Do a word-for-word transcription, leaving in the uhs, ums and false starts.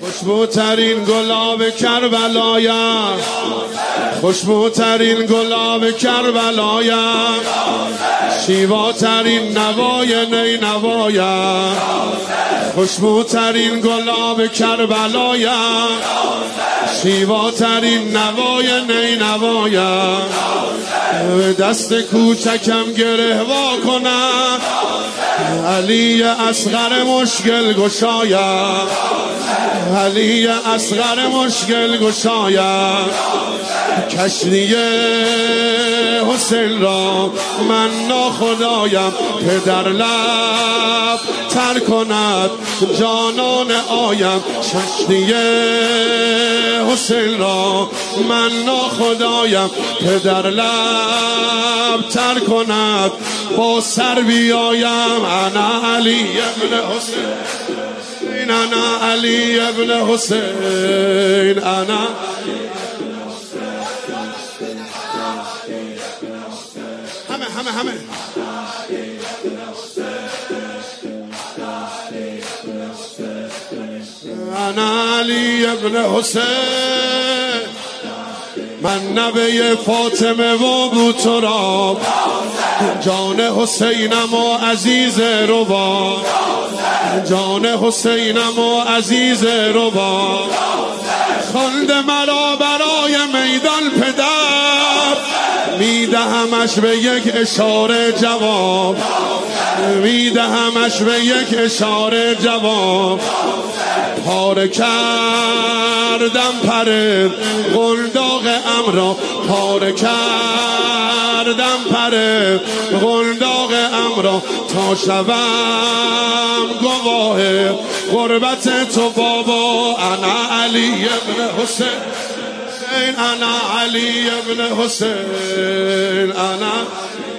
خوشبوترین گلاب کربلایم، خوشبوترین گلاب کربلایم، شیواترین نوای نی نوایم، خوشبوترین گلاب کربلایم، شیواترین نوای نی نوایم. به دست کوچکم گره وا کنم، علی اصغر مشکل گشایم، علی اصغر مشکل گشایم. کشتی حسین را من ناخدایم، پدر لب تر کند جانان آیم. کشتی حسین را من ناخدایم، پدر لب تر کند با سر بیایم. انا علی ابن حسین، انا علی ابن حسین، انا همه همه همه انا علی ابن حسین. من نوه فاطمه و بوتراب، جان حسینم و عزیز ربا، جان حسینم و عزیز ربا. خواند مرا برای میدان پدر، میدهمش به یک اشاره جواب، میدهمش به یک اشاره جواب. پاره کردم پر قلداق امرا، پاره کردم پر قلداق امرا، تا شوم گواه غربت تو بابا. انا علی ابن حسین، انا علی ابن حسین، انا